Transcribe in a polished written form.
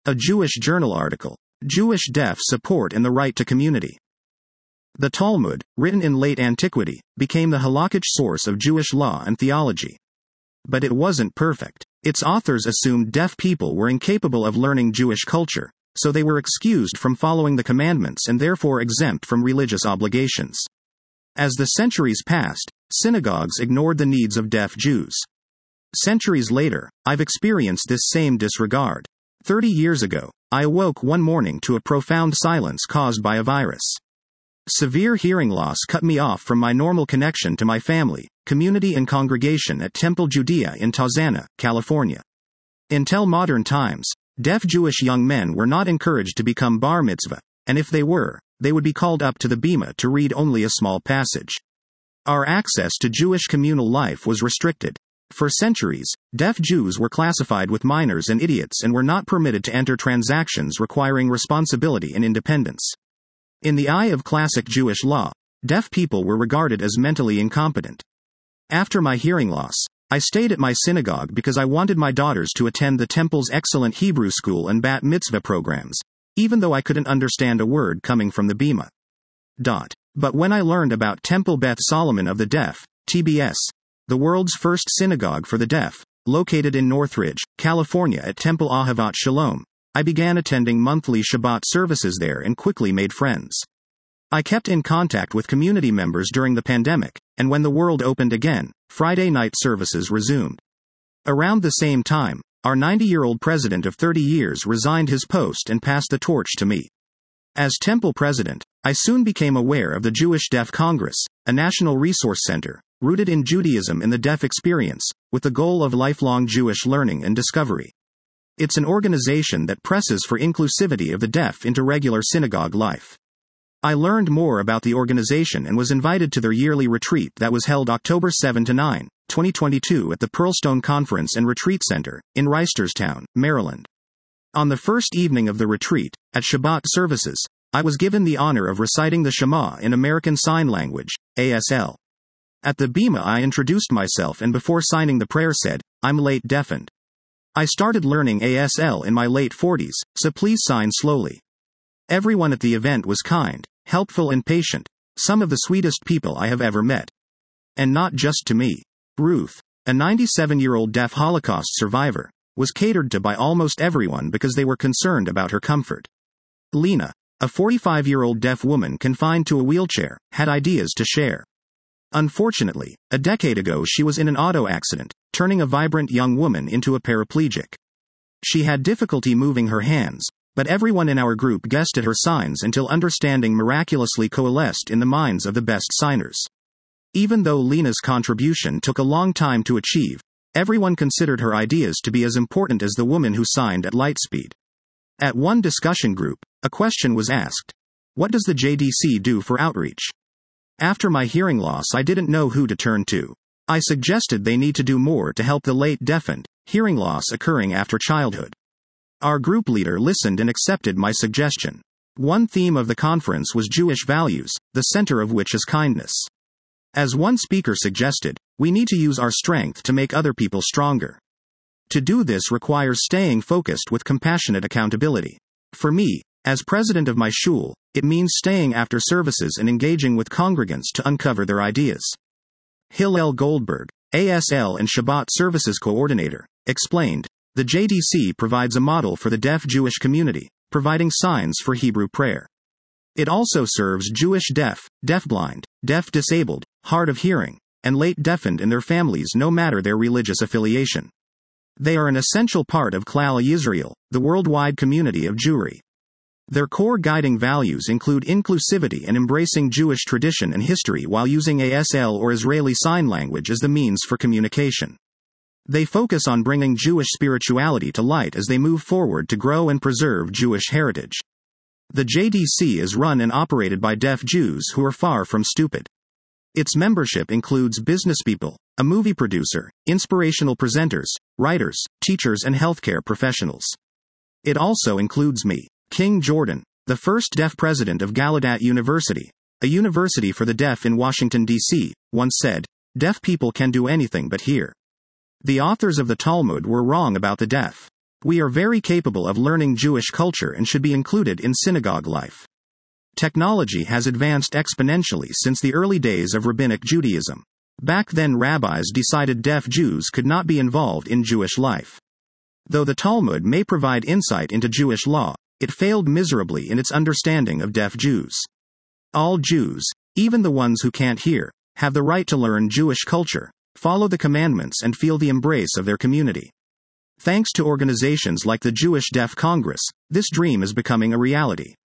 A Jewish Journal article. Jewish Deaf Support and the Right to Community. The Talmud, written in late antiquity, became the halakhic source of Jewish law and theology. But it wasn't perfect. Its authors assumed deaf people were incapable of learning Jewish culture, so they were excused from following the commandments and therefore exempt from religious obligations. As the centuries passed, synagogues ignored the needs of deaf Jews. Centuries later, I've experienced this same disregard. 30 years ago, I awoke one morning to a profound silence caused by a virus. Severe hearing loss cut me off from my normal connection to my family, community and congregation at Temple Judea in Tarzana, California. Until modern times, deaf Jewish young men were not encouraged to become bar mitzvah, and if they were, they would be called up to the bima to read only a small passage. Our access to Jewish communal life was restricted. For centuries, deaf Jews were classified with minors and idiots and were not permitted to enter transactions requiring responsibility and independence. In the eye of classic Jewish law, deaf people were regarded as mentally incompetent. After my hearing loss, I stayed at my synagogue because I wanted my daughters to attend the temple's excellent Hebrew school and bat mitzvah programs, even though I couldn't understand a word coming from the bima. But when I learned about Temple Beth Solomon of the Deaf, TBS, the world's first synagogue for the deaf, located in Northridge, California at Temple Ahavat Shalom, I began attending monthly Shabbat services there and quickly made friends. I kept in contact with community members during the pandemic, and when the world opened again, Friday night services resumed. Around the same time, our 90-year-old president of 30 years resigned his post and passed the torch to me. As Temple president, I soon became aware of the Jewish Deaf Congress, a national resource center, rooted in Judaism and the deaf experience, with the goal of lifelong Jewish learning and discovery. It's an organization that presses for inclusivity of the deaf into regular synagogue life. I learned more about the organization and was invited to their yearly retreat that was held October 7 to 9, 2022 at the Pearlstone Conference and Retreat Center, in Reisterstown, Maryland. On the first evening of the retreat, at Shabbat services, I was given the honor of reciting the Shema in American Sign Language, ASL. At the bima I introduced myself and before signing the prayer said, "I'm late deafened. I started learning ASL in my late 40s, so please sign slowly." Everyone at the event was kind, helpful and patient, some of the sweetest people I have ever met. And not just to me. Ruth, a 97-year-old deaf Holocaust survivor, was catered to by almost everyone because they were concerned about her comfort. Lena, a 45-year-old deaf woman confined to a wheelchair, had ideas to share. Unfortunately, a decade ago she was in an auto accident, turning a vibrant young woman into a paraplegic. She had difficulty moving her hands, but everyone in our group guessed at her signs until understanding miraculously coalesced in the minds of the best signers. Even though Lena's contribution took a long time to achieve, everyone considered her ideas to be as important as the woman who signed at lightspeed. At one discussion group, a question was asked: "What does the JDC do for outreach?" After my hearing loss, I didn't know who to turn to. I suggested they need to do more to help the late deafened, hearing loss occurring after childhood. Our group leader listened and accepted my suggestion. One theme of the conference was Jewish values, the center of which is kindness. As one speaker suggested, we need to use our strength to make other people stronger. To do this requires staying focused with compassionate accountability. For me, as president of my shul, it means staying after services and engaging with congregants to uncover their ideas. Hillel Goldberg, ASL and Shabbat Services Coordinator, explained, "The JDC provides a model for the deaf Jewish community, providing signs for Hebrew prayer. It also serves Jewish deaf, deafblind, deaf-disabled, hard of hearing, and late deafened and their families no matter their religious affiliation. They are an essential part of Klal Yisrael, the worldwide community of Jewry. Their core guiding values include inclusivity and embracing Jewish tradition and history while using ASL or Israeli Sign Language as the means for communication. They focus on bringing Jewish spirituality to light as they move forward to grow and preserve Jewish heritage. The JDC is run and operated by deaf Jews who are far from stupid. Its membership includes businesspeople, a movie producer, inspirational presenters, writers, teachers and healthcare professionals. It also includes me. King Jordan, the first deaf president of Gallaudet University, a university for the deaf in Washington, D.C., once said, "Deaf people can do anything but hear." The authors of the Talmud were wrong about the deaf. We are very capable of learning Jewish culture and should be included in synagogue life. Technology has advanced exponentially since the early days of Rabbinic Judaism. Back then, rabbis decided deaf Jews could not be involved in Jewish life. Though the Talmud may provide insight into Jewish law, it failed miserably in its understanding of deaf Jews. All Jews, even the ones who can't hear, have the right to learn Jewish culture, follow the commandments, and feel the embrace of their community. Thanks to organizations like the Jewish Deaf Congress, this dream is becoming a reality.